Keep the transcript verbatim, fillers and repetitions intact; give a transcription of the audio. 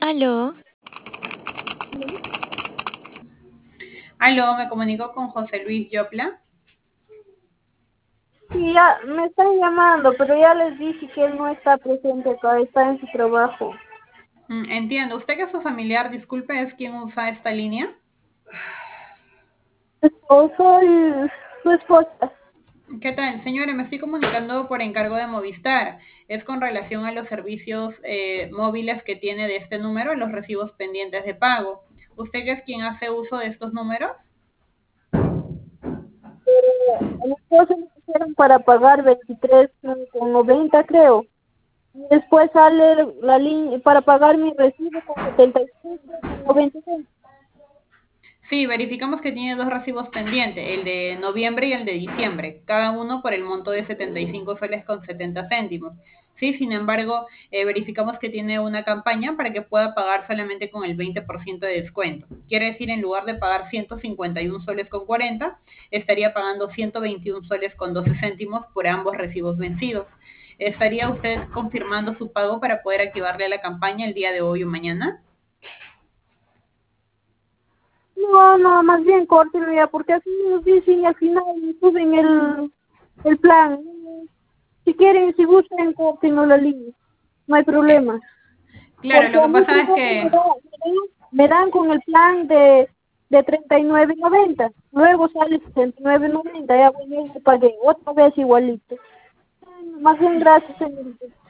Aló, Aló, me comunico con José Luis Yopla. Sí, ya me están llamando, pero ya les dije que él no está presente acá, está en su trabajo. Mm, entiendo. ¿Usted que es su familiar, disculpe, es quien usa esta línea? O soy su esposa. ¿Qué tal, señora? Me estoy comunicando por encargo de Movistar. Es con relación a los servicios eh, móviles que tiene de este número, los recibos pendientes de pago. ¿Usted que es quien hace uso de estos números? A mi esposa le pusieron para pagar veintitrés con noventa, creo. Y después sale la línea para pagar mi recibo con setenta y cinco con noventa. Sí, verificamos que tiene dos recibos pendientes, el de noviembre y el de diciembre, cada uno por el monto de setenta y cinco soles con setenta céntimos. Sí, sin embargo, eh, verificamos que tiene una campaña para que pueda pagar solamente con el veinte por ciento de descuento. Quiere decir, en lugar de pagar ciento cincuenta y uno soles con cuarenta, estaría pagando ciento veintiún soles con doce céntimos por ambos recibos vencidos. ¿Estaría usted confirmando su pago para poder activarle la campaña el día de hoy o mañana? No, no, más bien córtelo ya, porque así nos dicen y al final me suben el, el plan. Si quieren, si gustan, córtenlo la línea, no hay problema. Claro, Porque lo a que mí pasa es primero me, que da- me dan, me dan con el plan de, de treinta y nueve noventa, luego sale sesenta y nueve noventa, ya bueno, ya pagué otra vez igualito. Bueno, más bien gracias, señorita.